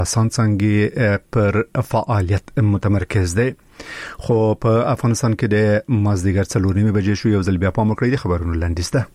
سانسنګي پر فعالیت متمرکز دی. خو په افغانستان کې د مازدیګر 4:30 بجې شو. یو ځل بیا پام وکړئ د خبرونو لنډیز ده.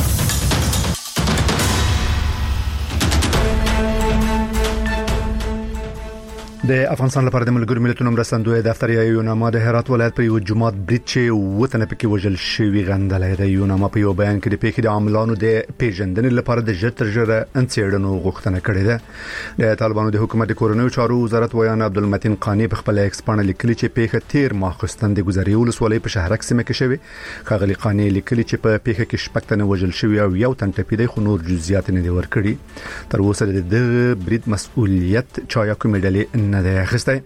د افغانستان لپاره د ملګرو ملتونو مرستندوی دفتر یوناما د هرات ولایت په یو جماعت برید چې وطن پکې وژل شوی غندلې د یوناما په یو بیان کې د پیښې د عاملانو د پیژندنې لپاره د ژترجره انڅېړنو غوښتنه کړې ده. د طالبانو د حکومت د کورنیو چارو وزارت ویان عبدالمتین قانی په خپل ایکس باندې لیکلي چې پیښه 13 ماه خستن د گزارې ولسوالۍ په شهرک سیمه کې شوی. خغلی قانی لیکلي چې په پیښه کې شپږ تنه وژل شوی او یو تن ټپي دی، خو نور جزئیات نه دي ورکړي. تر اوسه د برید مسؤلیت چا یا کومې ډلې نه دی اخیستی.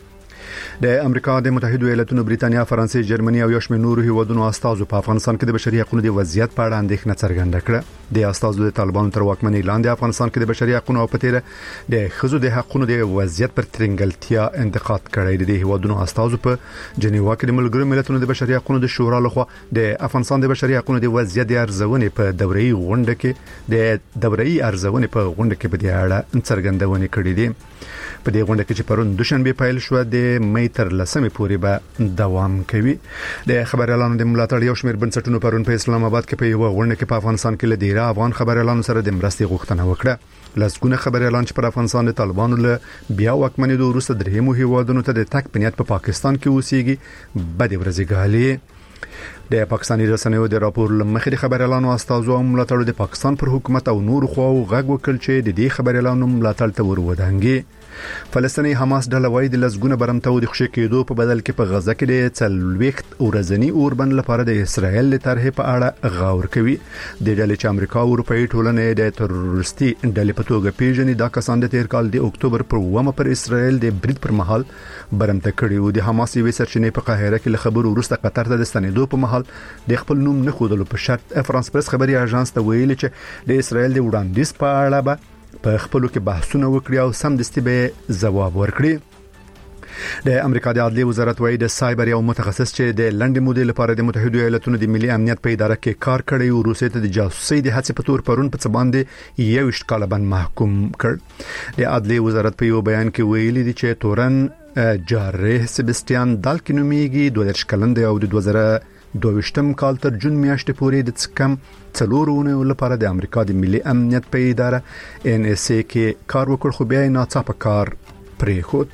د امریکا د متحده ایالاتونو، بریتانیا، فرانسې، جرمني او یو شمېر نورو هیوادونو استازو په افغانستان کې د بشري حقوقو د وضعیت په اړه اندېښنه څرګنده کړه. د استازو د طالبانو تر واکمنۍ لاندې افغانستان کې د بشري حقوقو او پتیره د خزو د حقوقو د وضعیت پر ترنګلتیا انتقاد کړی. د هیوادونو استازو په جنیوا کې د ملګرو ملتونو د بشري حقوقو د شورا لخوا د افغانستان د بشري حقوقو د وضعیت د ارزونې په دوري غونډه کې د دوري ارزونې په غونډه کې په دې اړه څرګندونه کړې دي. په دې غونډه کې چې پرون دوشنبه پیل شو د مې تر لسمې پورې به دوام کوي. د خبريالانو د ملاتړ یو شمېر بنسټونو پرون په اسلام آباد کې په یو غونډه کې په افغانستان کې لدیره افغان خبريالانو سره د مرستې غوښتنه وکړه. لسګونه خبريالان چې پر افغانستان د طالبانو له بیا واکمنۍ د وروسته درېمو هیوادونو ته د تک پنیت په پاکستان کې اوسېږي بد ورځي غالي. د پاکستاني رسنیو د راپور لمخې د خبريالانو استازو او ملاتړو د پاکستان پر حکومت او نور خواو غږ وکړ چې د دې خبريالانو ملاتړ ته ورودانګي. فلسطیني حماس ډله وايي د لسګونه برمته د خوشی کېدو په بدل کې په غزه کې د څلويخت ورځنی اوربند لپاره د اسرائیل له طرحې په اړه غور کوي. د ډلې چې امریکا او اروپאי ټولنې د تروریستي ډلې په توګه پیژني دا کسان د تیر کال د اکتوبر پر 1 پر اسرائیل د برید پر مهال برمته کړي وو. د حماس یوې سرچینې په قاهره کې له خبرو وروسته قطر ته د ستنېدو په مهال د خپل نوم نه خودلو په شرط فرانس پریس خبري اژانس ته ویلي چې د اسرائیل د وړاندیز په اړه به په خپلو کې بحثونه وکړي او سمدستي به جواب ورکړي. د امریکا د عدلي وزارت وايي د سایبر یو متخصص چې د لندن مودې لپاره د متحده ایالاتونو د ملي امنیت په اداره کې کار کړی او روسیې ته د جاسوسي د هڅې په تور پرون په څه باندې 21 کال باندې محکوم کړ. د عدلي وزارت په یو بیان کې ویلي دي چې تورن جارح سبستیان دالکینومیږي 22 کلن دی او د 2022 کال تر جون میاشتې پورې د څکم څلورونه لپاره د امریکا د ملي امنیت په اداره NSA کې کار وکړ، خو بیا یې ناڅاپه کار پرېښود.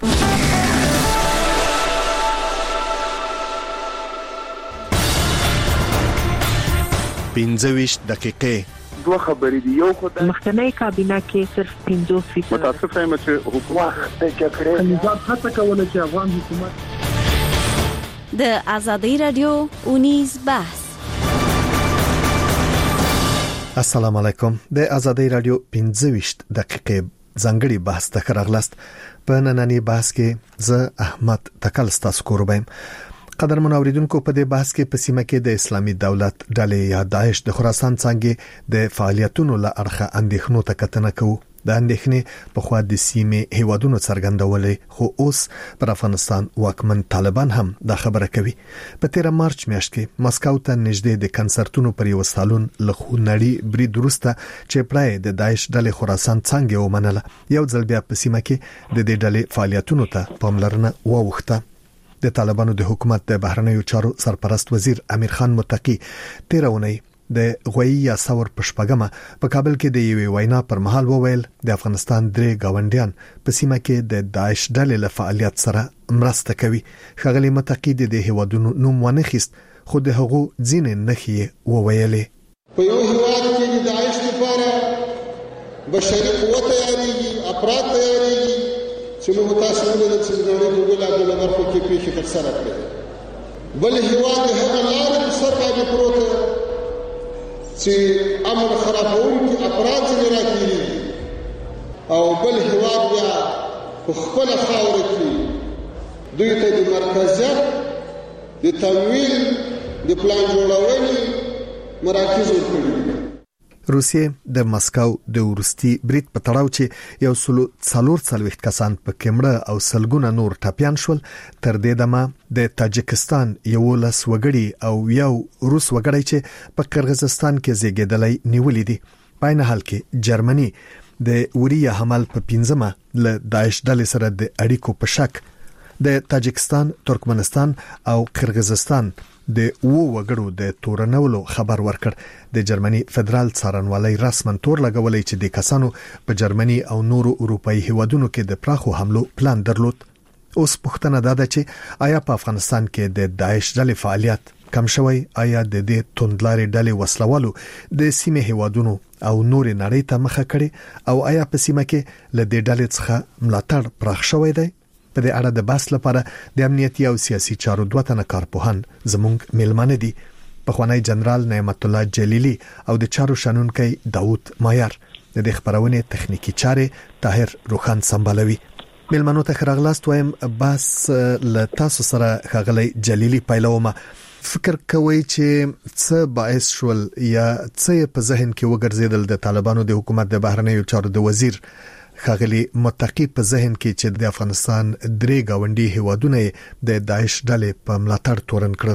پنځه دقیقې دوه خبرې دی. یو خدای مخکنی کابینه کې صرف 50% متاسف یم چې حکومت کې کړی نظام هڅه کوله چې افغان حکومت د ازادي رادیو اونیز بحث. السلام علیکم. د ازادي رادیو 15 دقیقې ځانګړي بحث ته راغلاست. په نننی بحث کې زه احمد تکل ستاسو کوروبم. قدر منوریدونکو په دې بحث کې په سیمه کې د اسلامي دولت ډلې یا داعش د خراسان څنګه د فعالیتونو له اړخه اندېښنو ته کتنه کوو. د اندېښنې په خوا د سیمې هیوادونو څرګندولې، خو اوس پر افغانستان واکمن طالبان هم دا خبره کوي. په 13 مارچ میاشت کې مسکو ته نږدې د کنسرتونو پر یو سالون له خونړي برید وروسته چې پرای د داعش ډلې خراسان څنګه ومنله، یو ځل بیا په سیمه کې د دې ډلې فعالیتونو ته پاملرنه وغوښته. د طالبانو د حکومت د بهرنیو چارو سرپرست وزیر امیر خان متقی 13 اونۍ د غوی یا ثور پښپګمه په کابل کې د یوې وینا پر مهال وویل د افغانستان درې گاونډیان په سیمه کې د داعش ډلې له فعالیت سره مرسته کوي. ښاغلی متقی د هیوادونو نوم ونه خیست، خو د هغو ځینې نښې وویلې. په یو هیواد کې د داعش لپاره بشري قوت تیاریږي، افراد تیاریږي چې موږ تاسو ولې چې د نړۍ په بلابل برخو کې پیښې ترسره کړې. بل هیواد هغه لارې په سر باندې پروت چې امن خرابونکي افراد ځنې راکېږي او بل هیواد بیا په خپله خاوره کې دوی ته د مرکزیت د تمویل د پلان جوړونې مراکز ورکړي. روسیې د مسکو د وروستي برید په تړاو چې یو سلو 440 کسان په کېمړه او سلګونه نور ټاپیان شول، تر دې دمه د تاجکستان یو لس وګړي او یو روس وګړي چې په قرغیزستان کې زیږیدلې نیولې دي. په عین حال کې جرمني د اوریا حمل په 15 له داعش ډلې سره د اړیکو په شک د تاجکستان، ترکمنستان او قرغیزستان د وګړو د تورنولو خبر ورکړ. د جرمني فدرال څارنوالۍ رسمن تور لګولې چې د کسانو په جرمني او نورو اروپאי هیوادونو کې د پراخو حملو پلان درلود. اوس پوښتنه ده چې آیا په افغانستان کې د داعش ډلې فعالیت کم شوی؟ آیا د دې توندلارې ډلې وسلوالو د سیمه هیوادونو او نور نړۍ ته مخه کړي او آیا په سیمه کې له دې ډلې څخه ملاتړ پراخ شوی دی؟ په دې اړه د بحث لپاره د امنیتي او سیاسي چارو دوه تنه کارپوهان زموږ میلمانه دي. پخوانی جنرال نعمت الله جلیلی او د چارو شنونکي داوود مایر. د دې خبرونه تخنیکی چارې طاهر روخان سمبالوي. میلمانو ته خراغلاست وایم بس ل تاسو سره خغلی جلیلی پیلومه. فکر کوي چې څه باعث شول یا څه په ذهن کې وګرځیدل د طالبانو د حکومت د بهرنیو چارو د وزیر خغلی متقی په ذهن کې چې د افغانستان درې گاونډي هیوادونه د داعش ډلې په ملاتړ تورن کړل؟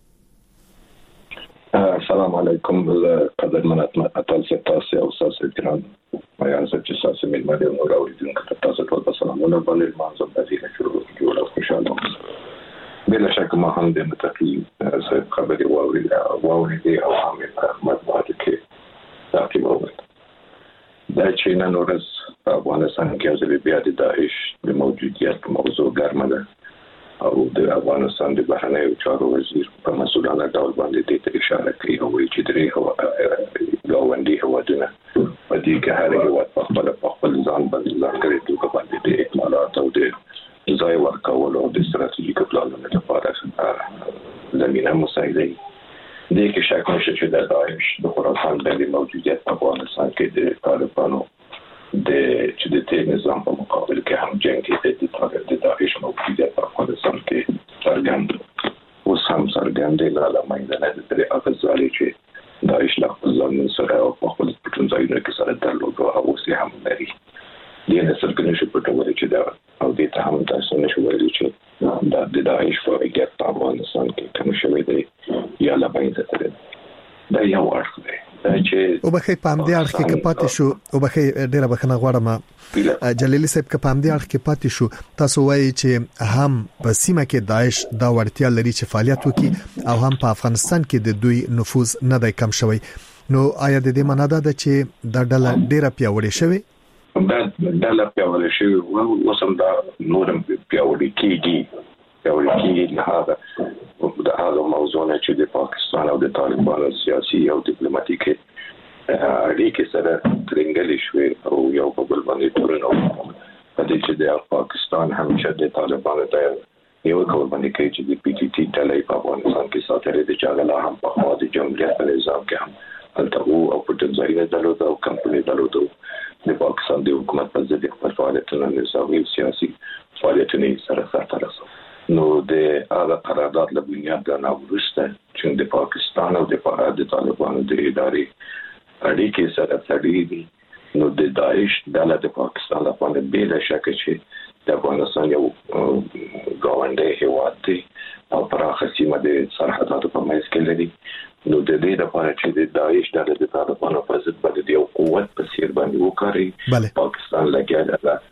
السلام علیکم قدرمنات تاسو او تاسو ګران مایان چې تاسو مې مده نو راوړئ تاسو ټول په سلامونه باندې مانځم د دې شروع جوړه خوشاله بلا شک ما هم د متقی صاحب خبري واوري او هم مطبوعات کې تعقیب وکړ. دا چې نن ورځ په افغانستان کې ځلې بیا د داعش د موجودیت موضوع ګرمه ده او د افغانستان د بهرنیو چارو وزیر په مسؤلانه ډول باندې د اشاره کوي او چې درې گاونډي هیوادونه په دې کې هر هیواد په خپل ځان باندې ځانګړي توګه باندې د اکمالات او د ځای ورکولو او د ستراتیژیک پلانونو لپاره زمینه مساعده دي. دې کې شک نشته چې د داعش د خراسان د موجودیت په افغانستان کې د طالبانو چې د تیر نظام په مقابل کې هم جنگ کې د داعش موجودیت په افغانستان کې څرګند اوس هم څرګند دی. لاله مینه د تر افضل چې داعش له ځان سره او په خپل ځایونو کې سره درلود او اوس هم لري. دې نه څرګند شي په ټول چې دا او دې ته هم تاسو نشو ویلي چې د داعش فعالیت په افغانستان کې کوم شوی دی یا لا باندې تر دا یو اړخ دی چې او بخې په همدې اړخ کې پاتې شو او بخې ډیره بخنه غواړم جلیلی صاحب که په همدې اړخ کې پاتې شو تاسو وایي چې هم په سیمه کې داعش دا وړتیا لري چې فعالیت وکړي او هم په افغانستان کې د دوی نفوذ نه دی کم شوی. نو آیا د دې معنی ده چې دا ډله ډیره پیاوړې شوی؟ دا ډله پیاوړې شوی او وسم دا نورم پیاوړې کیږي نه هغه موضوع نه چې د پاکستان او د طالبانو سیاسي او ډیپلوماټیکي اړیکې سره ترنګلې شوې او یو په بل باندې تورنو په دې چې د پاکستان همیشه د طالبانو د یو کول باندې کې چې د پی ټی ټی ډلې په افغانستان کې ساتره د چاغلا هم په خوا د جمهوریت په نظام کې هم الته او په ځای درلود او کمپنی درلود د پاکستان د حکومت په ضد خپل فعالیتونه نظامي سیاسي فعالیتونه سره سره نو د هغه قرارداد له بنیاد نه ورسته چې د پاکستان او د طالبانو د ادارې اړیکې سره تړلې نو د داعش ډله د پاکستان لپاره بلا شک چې د افغانستان یو ګاونډي هیواد دی او پراخه سیمه د سرحداتو په منځ کې لري. نو د دې لپاره چې د داعش ډله د طالبانو په ضد باندې یو قوت په سیر باندې وکړي پاکستان لګیا ده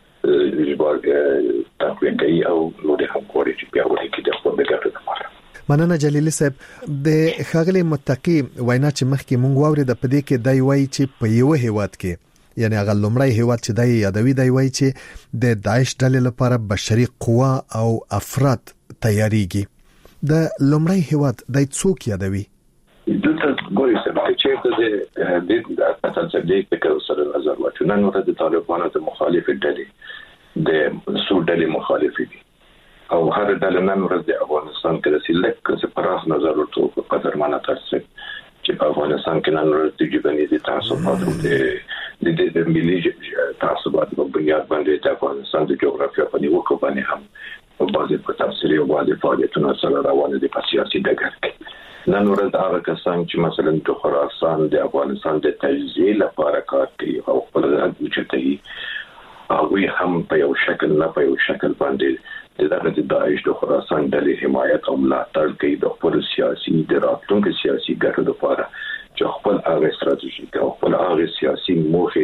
تقویه کوي او نور هم کوي چې بیا ورته کې د خپل ګټو لپاره. مننه جلیلی صاحب. د خاغلی متقی وینا چې مخکې مونږ واورید په دې کې دای وای چې په یو هیواد کې یعنی هغه لومړی هیواد چې دای یادوي دای وای چې د داعش ډلې لپاره بشري قوا او افراد تیاریږي. د لومړی هیواد دای څوک یادوي؟ دلته ګوري چې د اساسي د فکر سره نظر واچو نن ورته د طالبانو د مخالف ډلې د سود ډلې مخالف دي او هر ډله نن ورځ د افغانستان کې د سلیک څخه پراخ نظر ورته په درمانه ترڅ چې په افغانستان کې نن ورځ د جبهې تاسو په د ملي تعصبات په بنیاد باندې د افغانستان د جغرافیه په نیوکه باندې هم په بازي په تفصیل او بازي فعالیتونه سره روانه دي په سیاسي ډګر کې. نن ورځ هغه کسان چې مثلا د خراسان د افغانستان د تجزیه لپاره کار کوي او خپل ځانګړي هغه هم په یو شکل نه په یو شکل باندې د داعش د خراسان ډلې حمایت او ملاتړ کوي د خپل سیاسي د راتلونکي سیاسي ګټو لپاره چې خپل هغه ستراتیژي او خپل هغه سیاسي موخه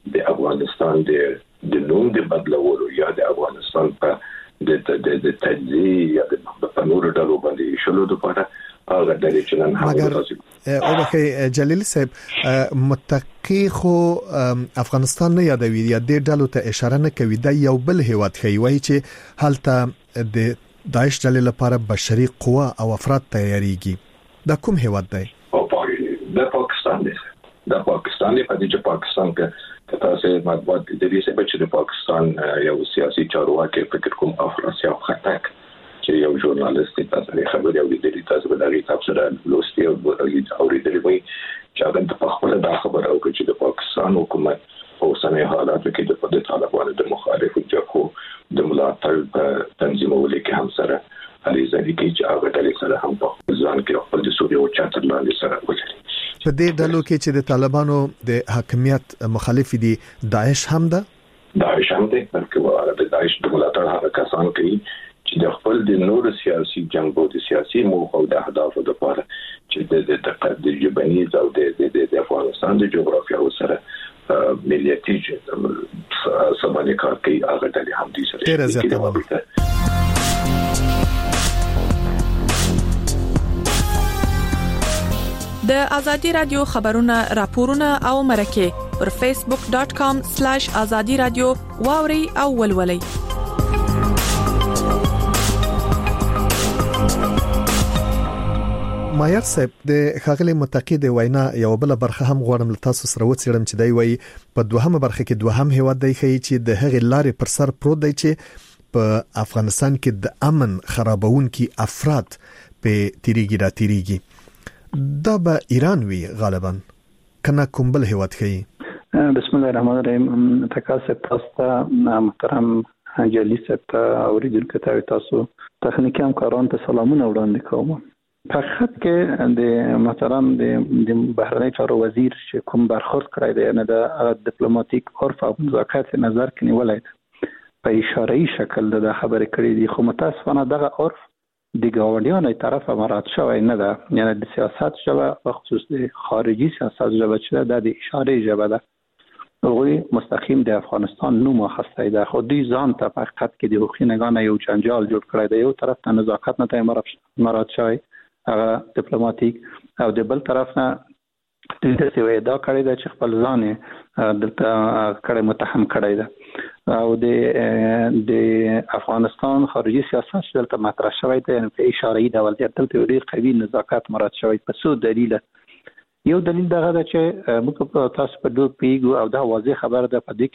د افغانستان د نوم د بدلولو یا د افغانستان په د تجزیه یا د نورو ډلو باندې شلو لپاره هغه د چنن مګر او بخې جلیل صاحب متقی خو افغانستان نه یادوي یا د ډلو ته اشاره نه کوي د یو بل هیواد خي وای چې هلته د داعش ډلې لپاره بشري قوا او افراد تیاریږي دا کوم هیواد دی؟ د پاکستان دی. د پاکستان په دې چې پاکستان کې تاسو مطبوعات د دې څخه چې د پاکستان یو سیاسي چارواکي فکر کوم افراسیاب خټک چې یو ژورنالیست تاسو خبري او د دې تاسو به دا تاسو لوستي او اوریدلې وي چې هغه د خپل د خبرو او چې د پاکستان حکومت او سنې حالات کې د طالبانو د مخالفو جبهو د ملاتړ تنظیمولو کې هم سره علیزه دي چې هغه ډلې سره هم په ځان کې خپل د سوري او چاتر لاندې سره وکړي. په دې ډلو کې چې د طالبانو د حاکمیت مخالف دي داعش هم ده بلکې د داعش د ملاتړ هغه کسان کوي چې د خپل د نور سیاسي جنګ او د سیاسي موخو د اهدافو لپاره چې د تقدیر جبنیز او د افغانستان د جغرافیا سره ملیتي سمانه کار کوي هغه ډلې هم دي سره ډېر زیات د ازادي رادیو خبرونه راپورونه او مرکه پر facebook.com/azadi radio واوري او ولولي. مایر صاحب د خاغلی متقی د وینا یو بل برخه هم غواړم تاسو سره وڅېړم چې دی وایي په دوهمه برخه کې دوهم هیواد دی چې د هغې لارې پر سر پروت دی چې په افغانستان کې د امن خرابونکي افراد په تیریږي دا به ایران وی غالبا کنه کوم بل هیواد خي. بسم الله الرحمن الرحیم. تکاسب تاسو محترم جلیل صاحب اوریدونکو ته تاسو تخنیکی همکاران ته سلامونه وړاندې کوم. په خط کې د محترم د بهرنی چارو وزیر چې کوم برخورد کړی دی نه د ډیپلوماټیک عرف او مذاکرات نظر کې نیولای په اشاره‌ای شکل د خبرې کړې دي خو متاسفانه دغه عرف د ګاونډیانو طرفه مراد شوی نه ده. یعنی د سیاست شوه په خصوص د خارجي سیاست ژبه چې د اشاره ژبه ده هغوی مستقیم د افغانستان نوم اخیستی ده خو دوی ځان ته په حقیقت کې د حقوقي نگاه یو جنجال جوړ کړی دی. یو طرف ته نزاکت نه مراد شوی هغه ډیپلوماټیک او د بل طرف نه د دې څه وعده کړی ده چې خپل ځان دلته کړه متهم کړی ده او د افغانستان خارجي سیاست دلته مطرح شوی دی په اشاره‌ای ډول دلته ډېر قوي نزاکت مراد شوی په څو دلیل. یو دلیل دغه ده چې موږ په تاسو په دوه پیګو او دا واضح خبره ده په دې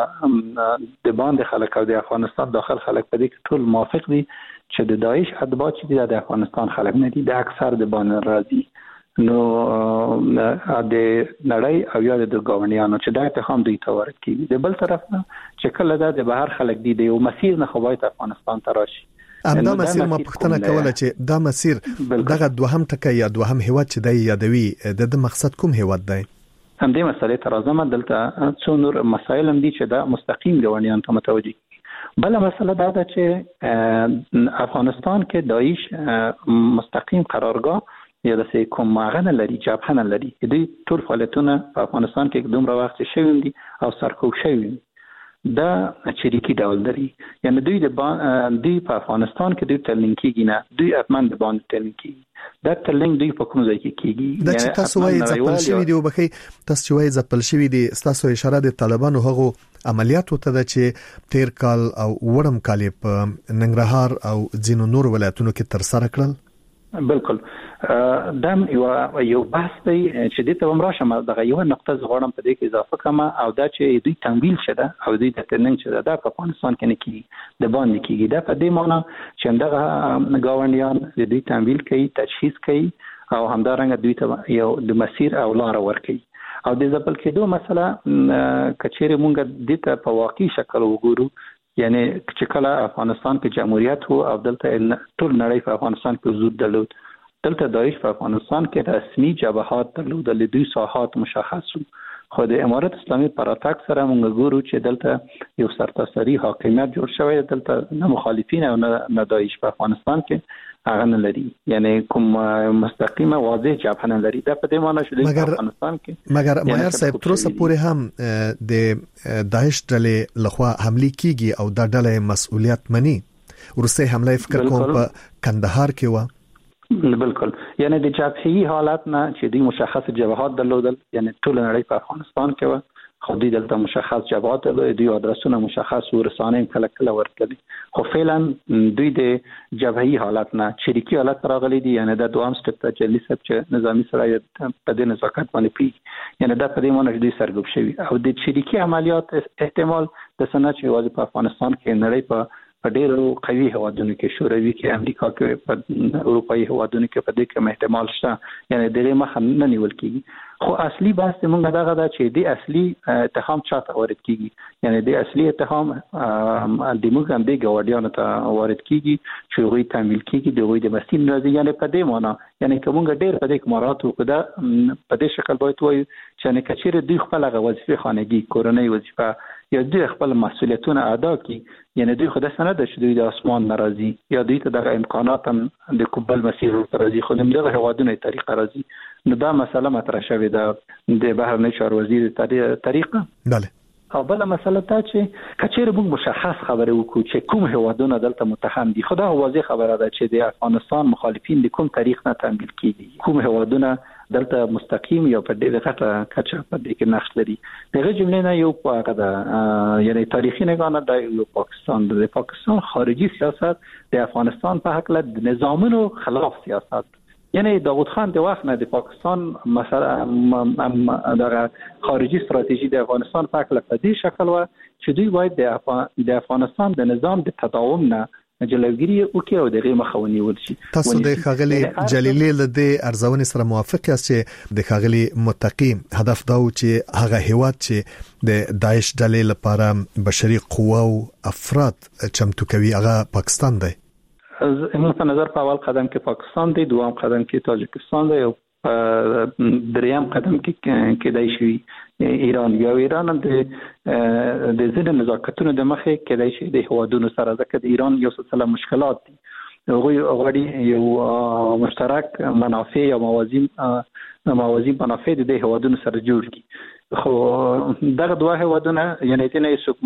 کې د باندې خلک او د افغانستان داخل خلک په دې کې ټول موافق دي چې د داعش اتباع چې د افغانستان خلک نه دي د اکثر د باندې راځي نو د نړۍ او یا د ګاونډیانو چې دا اتهام دوی ته ورکړي. د بل طرف نه چې کله د بهر خلک دي د یو مسیر نه خو باید افغانستان ته راشي. دا مسیر ما پوښتنه کوله چې دا مسیر دغه دوهم ټکی یا دوهم هیواد چې دی یادوي د مقصد کوم هیواد دی؟ همدې مسلې ته راځم. دلته څو نور مسایل هم دي چې دا مستقیم ګاونډیان ته متوجي. بل مسله دا ده چې افغانستان کې داعش مستقیم قرارگاه یا د کوم ماغنه لري جبهه نه لري. دوی ټول فعالیتونه په افغانستان کې دومره وخت شوي دي او سرکوب شوي دا چریکي ډول لري. یعنی دوی په افغانستان کې دوی تلنګ کیږي نه دوی اتمن د باندې تلنګ کیږي دا تلنګ دوی په کوم ځای کې کیږي. دا چې تاسو وایي ځپل شوی دی وبخي تاسو چې وایي ځپل شوی دی تاسو اشاره د طالبانو هغه عملیات وته ده چې تیر کال او وړم کال په ننګرهار او ځینو نور ولایتونو کې تر سره کړل. بالکل دم یو بحث دی چې د ته ومراشه دغه یو نقطه غواړم په دې کې اضافه کوم او دا چې دوی تمویل شده او دوی د تلنګ شده د افغانستان کې نه کیږي د باندې کیږي دا په دې معنی چې دغه ګاونډیان د دوی تمویل کوي تجهیز کوي او همدارنګه دوی ته یو د مسیر او لار ورکوي او د ځپل کېدو مسله کچېره مونږ د ته په واقعي شکل وګورو. یعنی چې کله افغانستان کې جمهوریت وو او دلته ټول نړۍ په افغانستان کې حضور درلود دلته داعش په افغانستان کې رسمي جبهات درلودل دوی ساحات مشخص وو خو د امارت اسلامي پراتک سره موږ ګورو چې دلته یو سرتاسري حاکمیت جوړ شوی، دلته نه مخالفین او نه داعش په افغانستان کې هغه نه لري، یعنی کوم مستقیمه واضح جبهه نه لري. دا په دې معنی چې د افغانستان کې مګر مایر صاحب تر اوسه پورې هم د داعش ډلې لخوا حمله کیږي او دا ډله مسؤلیت مني. ورسته حمله فکر کوم په کندهار کې و. بالکل، یعنی د جبهي حالت نه چې د مشخص جبهات درلودل، یعنی ټول نړۍ په افغانستان کې و، خو دوی دلته مشخص جبهات درلودل، دوی ادرسونه مشخص ورسانه کله کله ورکړي، خو فعلا دوی د جبهي حالت نه چریکي حالت راغلي دي. یعنی د دوام سټپ ته جلی سب چې نظامی سره په دې نزاکت باندې پی، یعنی دا په دې معنی چې دوی سرګوب شوی او د چریکي عملیات احتمال د سنت چې واځي په افغانستان کې نړۍ په ډېرو قوي هوادونو کې، شوروي کې، امریکا کې، په اروپایي هوادونو کې په دې کې احتمال شته، یعنی ډېر مخه نه نیول کیږي. خو اصلي بحث موږ دغه دا چې د اصلي اتهام چاته وارد کیږي، یعنی د اصلي اتهام د موږ هم د ګوډیانو ته وارد کیږي چې غوي تعمیل کیږي د غوي د مسین راځي. یعنی په دې معنی، یعنی کومه ډېر په دې کمرات او کدا په دې شکل باید وایي چې نه کچېره دوی خپل وظیفه خانگی کورنۍ وظیفه یا دوی خپل مسؤلیتونه ادا کړي، یعنی دوی خود سره د شدوی د اسمان ناراضي یا دوی ته د امکانات هم د قبل مسیر راځي، خو دغه هوادونه طریقه راځي. نو دا مسله مطرح شوې ده د بهرنی چارو وزیر طریقه. بله. او بل مسله ته چې کچېره موږ مشخص خبره وکړو چې کوم هوادونه دلته متهم دي، خدا واضح خبره ده چې د افغانستان مخالفین د کوم تاریخ نه تمویل کیږي، کوم هوادونه دلته مستقیم یا په ډېره غټه کچه په دې کې نقش لري. دغه جمله نه یو په ده، یعنی تاریخي نگاه د یو پاکستان خارجي سیاست د افغانستان په حق له نظامونو خلاف سیاست، یعنی داوود خان د وخت نه د پاکستان مثلا دغه خارجي استراتیژي د افغانستان په حق له دې شکل و چې دوی باید د افغانستان د نظام د تداوم نه جلوګیری وکړي او دغه مخاوني ورشي. تاسو د خاغلی جلیلی له دې ارزونې سره موافق یاست چې د خاغلی متقی هدف دا و چې هغه هیواد چې د داعش ډلې لپاره بشري قوه او افراد چمتو کوي هغه پاکستان دی؟ زموږ په نظر په اول قدم کې پاکستان دی، دوام قدم کې تاجکستان دی او دریم قدم کې کېدای شي ایران. یا ایران هم د ځینې نزاکتونو د مخې کېدای شي د هوادونو سره، ځکه د ایران یو څه مشکلات دي، هغوی غواړي یو مشترک منافع یا موازی منافع د هوادونو سره جوړ کړي. خو دغه دوه هوادونه یعنی ته نه څوک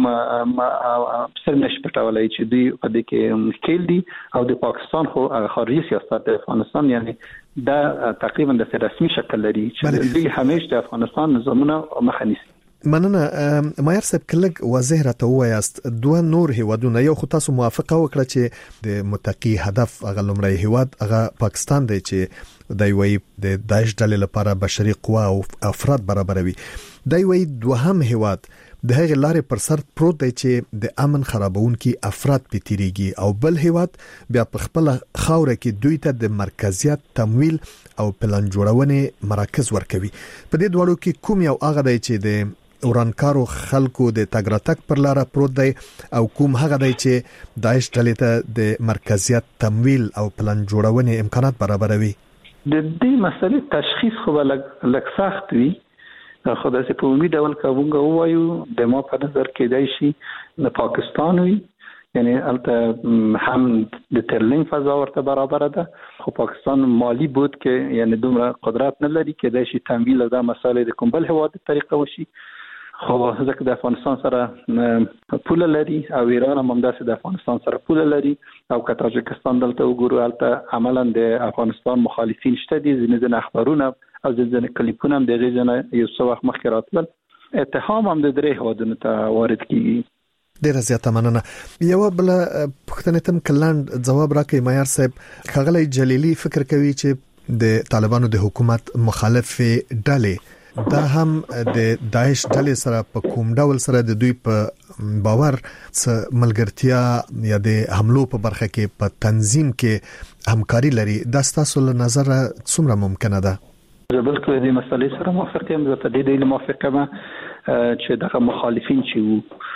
سر نشي پټولای چې دوی په دې کې مشکل دي او د پاکستان خو خارجي سیاست د افغانستان یعنی دا تقریبا د رسمي شکل لري چې دوی همیشه د افغانستان نظامونه مخه نیسي. مننه. مایر صاحب کلک واضح راته وایاست دوه نور هیوادونه، یو خو تاسو موافقه وکړه چې د متقی هدف هغه لومړی هیواد هغه پاکستان دی چې دای وی د داعش ډلې لپاره بشري قوه او افراد برابروي. دای وی دوهم هیواد د هغه لارې پر سر پروت دی چې د امن خرابونکي افراد پتیریږي او بل هیواد بیا په خپل خاوره کې دوی ته د مرکزیت تمویل او پلان جوړونې مراکز ورکوي. په دې دوړو کې کوم یو هغه دی چې د ورانکارو خلکو د تګراتک پر لار پروت دی او کوم هغه دی چې داعش ډلې ته د مرکزیت تمویل او پلان جوړونې امکانات برابروي؟ د دې مسلې تشخیص خو لږ سخت وي، خو داسې په عمومي ډول که موږ ووایو د ما په نظر کېدای شي د پاکستان وي، یعنی البته هم د ترلینګ فضا ورته برابر ده، خو پاکستان مالی بود کې یعنی دومره قدرت نه لري کېدای شي تمویل دا مسالې د کوم بل هیواد طریقه وشي. خو ځکه د افغانستان سره پوله لري او ایران هم همداسې د افغانستان سره پوله لري او که تاجکستان دلته وګورو هلته عملا د افغانستان مخالفین شته دي، ځینې اخبارونه او ځینې کلیپونه هم د هغې ځنه یو څه وخت مخکې راتلل. اتهام هم د درې هیوادونو ته وارد کیږي. ډیره زیاته مننه. یو بل پوښتنه تم کلاند جواب راکړي مایر صاحب. خغلی جلیلی فکر کوي چې د طالبانو د حکومت مخالف ډلې دا هم د داعش ډلې سره په کوم ډول سره د دوی په باور څه ملګرتیا یا د حملو په برخه کې په تنظیم کې همکاري لري، دا ستاسو له نظر څومره ممکنه ده؟ زه بالکل دې مسلې سره موافق یم. زه په دې موافق یم چې دغه مخالفین چې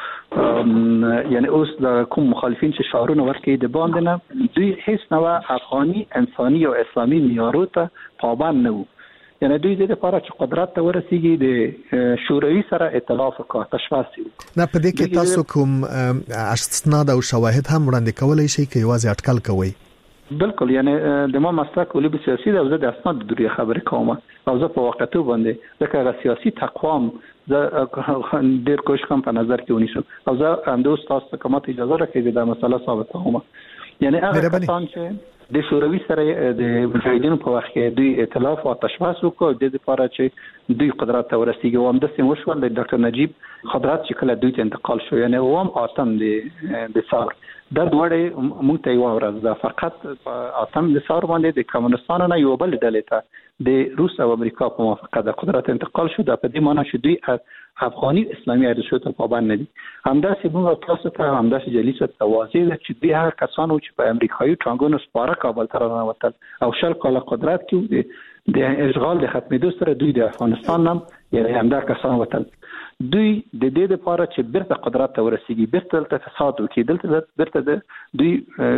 وو یعنی اوس د کوم مخالفین چې شعارونه ورکړي د باندې نه دوی هیڅ نوع افغاني انساني او اسلامي معیارو ته پابند نه وو. یعنی دوی د لپاره چې قدرت ته ورسیږي د شوروي سره ائتلاف وکړي تشواسي نه په دې کې تاسو کوم اسناد او شواهد هم وړاندې کولای شئ چې یوازې اټکل کوئ؟ بالکل، یعنی د ما مسلک ولې به سیاسي د د اسناد د دوی خبرې کوم او زه په واقعیت باندې ځکه سیاسي تقوام زه ډېر کوشش کوم په نظر کې ونیسم او زه اندوس تاسو کومه اجازه راکړئ د مسله ثابت کوم. یعنی هغه کسان چې د شوروي سره د مجاهدینو په وخت کې دوی ائتلاف او تشبث وکړ د لپاره چې دوی قدرت ته ورسیږي او هم د سیمو شو د ډاکټر نجیب قدرت چې کله دوی ته انتقال شو، یعنی اوم اتم د ثور د دوړې موږ ته یو ورځ ده فقط اتم د ثور باندې د کمونستانو نه یو بل ډلې ته د روس او امریکا په موافقه د قدرت انتقال شو. د په دې معنی چې دوی افغاني اسلامي ارزښتونو ته پابند نه دي. همداسې موږ تاسو ته همداسې جلیسه ته واضح ده چې دوی هغه کسانو چې په امریکایي ټانګونو سپاره کابل ته راووتل او شل کاله قدرت کې د اشغال د ختمېدو سره دوی د افغانستان هم یعنی همدا کسان وتل. دوی د دې لپاره چې بیرته قدرت ته ورسیږي، بیرته فساد وکړي، دلته بیرته د دوی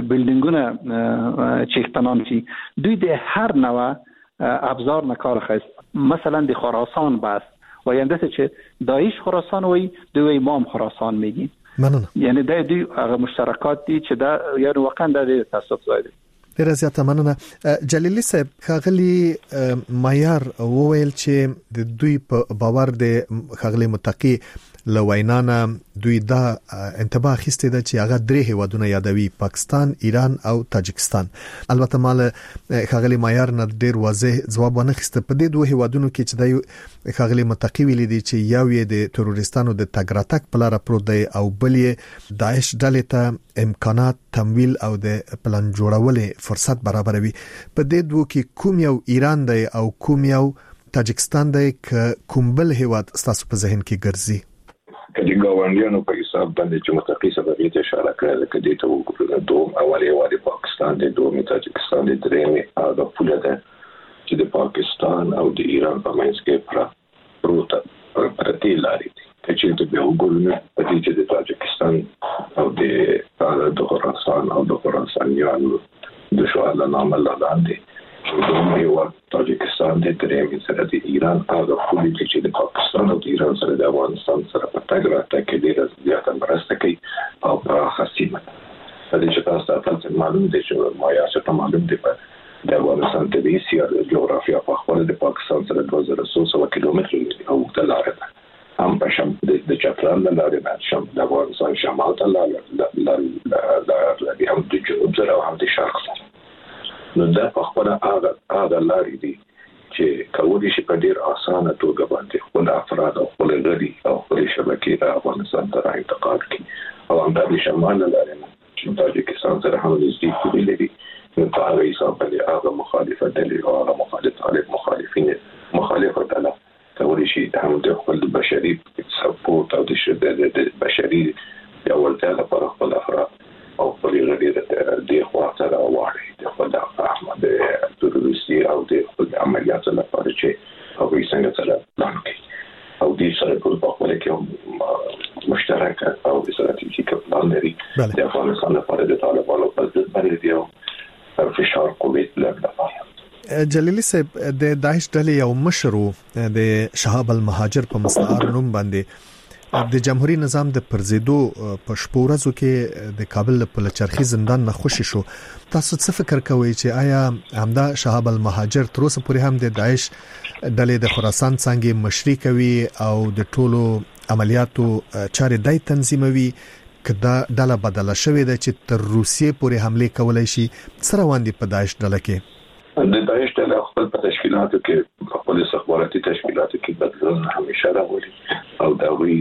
بلډینګونه چې اختنام شي، دوی د هر نوع ابزار نه کار اخیست. مثلا د خراسان بحث و ینده چې داعش خراسان وي دوی امام خراسان میگی یعنی د دوی هغه مشترکات دي چې دا یو واقعا د تاسف ځای دي. ډیره زیاته مننه. جلیلی صاحب، خاغلی معیار وویل چې د دوی په باور د خاغلی متقی لوینانه دوی دا انتباه خسته ده چې هغه درې هیوادونه یادوي، پاکستان، ایران او تاجکستان. البته مال خاغلی معیار نه ډیر واضح ځواب ونه خسته. په دې دوه هیوادونو کې چې د خاغلی متقی ویل دي چې یو یې د تروریستانو د تګراتک په لار پروت دی او بل یې داعش ډلې ته امکانات، تمویل او د پلان جوړولو فرصت برابروي. په دې دوه کې کوم یو ایران دی او کوم یو تاجکستان دی که کوم بل هیواد ستاسو په ذهن کې ګرځي؟ کله ګاونډیانو په حساب باندې چې متقی سره دې اشاره کړل کله ته وګورئ دوه اولي وادي پاکستان د دوه تاجکستان د درېمې هغه پوله ده چې د پاکستان او د ایران په منځ کې پروت پرتی لاري دي. چې د وګورئ په دې چې د تاجکستان او د خراسان او د خراسانیانو د شواله نامه لاندې دوه یو تاجکستان د درېمې سره د ایران هغه پوله چې د پاکستان او د ایران سره د افغانستان سره په تګ راتګ کې ډېره زیاته مرسته کوي او پراخه سیمه ده. د دې چې تاسو ته معلوم دي چې ما یې څه معلوم دي په د افغانستان طبیعي سیاره جغرافیا په خپل د پاکستان سره 2300 کیلومتره او د لارې ده هم په شم د چترال لارې نه شم د افغانستان شمال ته لارې هم د جنوب سره او هم د شرق سره. نو دا په خپل هغه لارې دي چې کولای شي په ډیر اسانه توګه باندې خپل افراد او خپل غړي او خپل شبکې د افغانستان ته انتقال کړي او هم د شمال لارې نه چې تاجکستان سره هم نږدې کوي لري. نو په هغه حساب باندې هغه مخالفت دي او هغه مخالفین مخالفت علا کولای شي هم د خپل بشري سپورت او د بشري ډولتیا لپاره خپل افراد او خپل غړي د خواته راوړي د خپل احمد تروریستي او د خپل عملیات لپاره چې هغه څنګه سره پلان کوي او د سره په خپل کې مشترک او استراتیژیک پلان لري د افغانستان لپاره د طالبانو په ضد باندې دی او فشار کوي لپاره. جلیلی صاحب، د داعش ډلې یو مشرو د شهاب المهاجر په مستعار نوم باندې د جمهوریت نظام د پرزیدو په شپو ورځو کې د کابل په لچرخي زندان نه خوشی شو. تاسو څه فکر کوئ چې آیا همدا شهاب المهاجر تر اوسه پورې هم د داعش ډلې د خراسان څنګه مشري کوي او د ټولو عملیاتو چارې دای تنظیموي؟ کدا ډله بدله شوې ده چې تر روسیې پورې حمله کولای شي؟ سره واندې په داعش ډله کې د داعش ډله خپل په تشکیلاتو کې خپل استخباراتي تشکیلاتو کې بدلون همیشه راولي او دا وی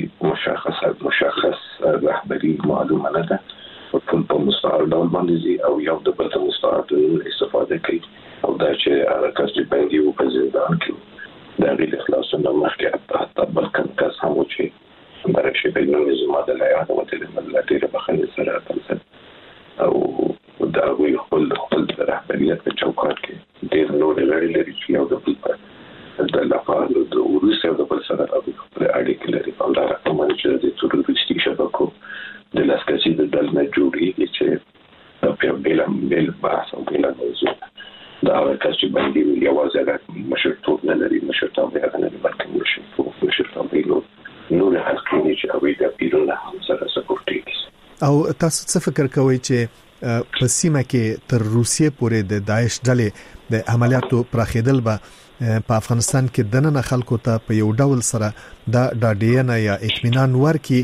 مشخص رهبری معلومه نه ده او ټول په مستعار ډول باندې او یو د بل مستعار استفاده کوي او دا چې حرکت باندې او په ځندان کې دا غیر خلاصونه مخکې حتی بل کم کس هم چې برشي په نظام د لایحه او د ملاتړ په خنه سره تلل او دا وی خپل رهبریت په چوکاټ کې ډېر نور لري چې یو د بل د لپاره د روسي او د بل سره د اړیکې لري په لاره چې د تروریستي شبکو د لاسکسي د دل نه جوړیږي چې په بل بحث او بل موضوع دا هغه کس چې باندې یوازې مشرتوب نه لري مشرتوب یې نه لري بلکې مشرتوب یې نور حقیقي چې هغوی د پیرونه هم سره سپورټ او تاسو څه فکر کوئ چې په سیمه کې تر روسیې پورې د داعش ډلې د عملیاتو پراخېدل به په افغانستان کې دننه خلکو ته په یو ډول سره د ډاډینه یا اطمینان ورکړي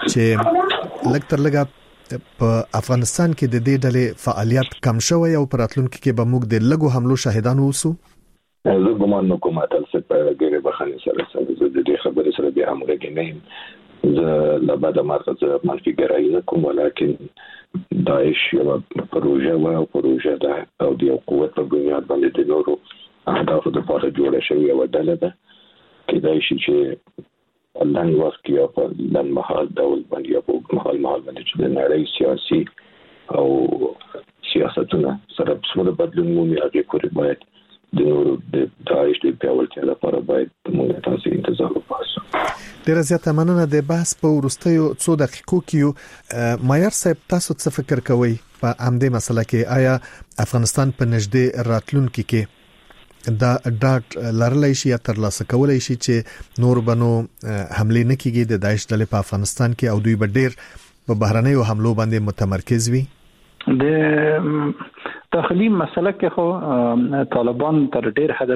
چې لکتر لګا په افغانستان کې د دې ډلې فعالیت کم شوی او پراتلونکو کې به موږ د لګو حملو شاهدان اوسو؟ زه ګمان نه کوم تاسو په غیر بخښنې سره د دې خبرې سره بیا هم راګنیم زه لبعد مرکز منفي ګرایي نه کوم ولیکن داعش یو پروژه ده او د یو قوت په بنیاد باندې د نورو اهدافو لپاره جوړه شوې یو ډله ده کېدای شي چې لن وخت کې په لن محل ډول باندې یا په محل باندې چې د نړۍ سیاسي او سیاستونه سره څومره بدلون مومي هغه پورې باید د نورو د داعش د پیاوړتیا لپاره باید موږ تاسو انتظار وباسو. ډیره زیاته مننه. د بحث په وروستیو څو دقیقو کې مایر صاحب تاسو څه فکر کوئ په همدې مسله کې؟ آیا افغانستان په نږدې راتلونکي کې دا ډاټ لرلای شي یا ترلاسه کولای شي چې نور بنو حمله نه کیږي د داعش ډلې په افغانستان کې او دوی به ډیر په بهرنیو حملو باندې متمرکز وي؟ د داخلي مسله کې خو طالبان تر ډیر حد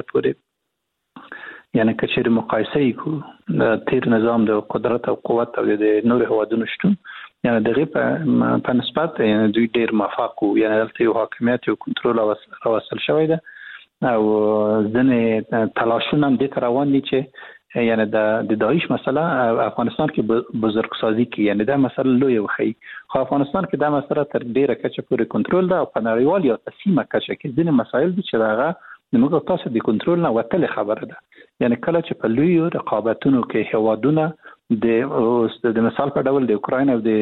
پورې یعنی کچېر مقایسه کو د تیر نظام د قدرت او قوت او د نور هوادونو شتون یعنی دغه په نسبت یعنی دوی ډیر موافق وو یعنی دلته یو حاکمیت او کنټرول راوصل شوی ده او ځنې تلاشونه هم د روان دي چې یعنی د داعش مسله افغانستان کې بزرګسازي کې یعنی دا مسله لوی وخی خو افغانستان کې دا مسله تر ډیره کچه پورې کنټرول ده او په نړیوال یا تسلیمه کچه کې ځینې مسایل دي چې هغه موږ تاسو د کنټرول نه وتل خبره ده یعنی کله چې په لوی رقابتونو کې هوادونه د مثال په ډول د اوکراین او د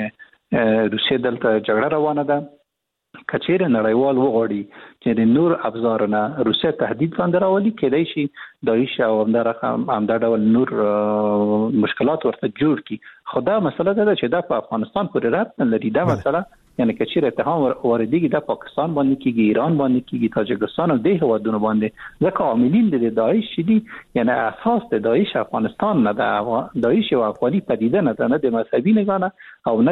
روسیې دلته جګړه روانه ده کچېره نړیوال وغوړي چې د نور ابزارونه روسیه تهدید باندې راولي کېدای شي داعش او همدا ډول نور مشکلات ورته جوړ کی خدا مسله ده چې دا په افغانستان پورې رات نه لري دا مسله یعنی کچېره اتهام واردېږي د پاکستان باندې کېږي ایران باندې کېږي تاجکستان او د هوادونو باندې ځکه عاملین د داعش دي یعنی اساس د داعش افغانستان نه ده داعش او افغاني پدیده نه ده نه د مذهبي نگانه او نه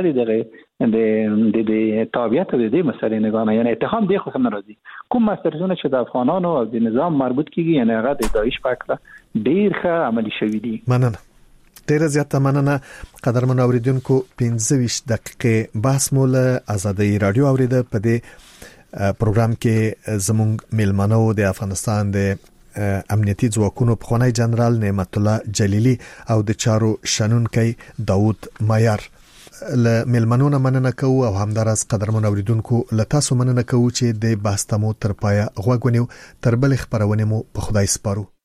د تابعیت د دې مسلې نگانه یعنی اتهام دی خو هم راځي کوم مسرزونه چې د افغانانو او د نظام مربوط کیږي یعنی هغه د داعش په اړه ډیر ښه عملی شوی دي. مننه. ډیره زیاته مننه. قدرمن اوریدونکو 15 دقیقې بحث مول آزادۍ رادیو اوریده په دې پروګرام کې زموږ میلمنو د افغانستان د امنیتي ځواکونو پخوانی جنرال نعمت الله جلیلی او د چارو شنونکي داوود مایر له میلمنونو مننه کوو او همدارس قدرمن اوریدونکو له تاسو مننه کوو چې د بحث تمو تر پایه غوږ ونیو. تر بل خبرونه مو په خدای سپارو.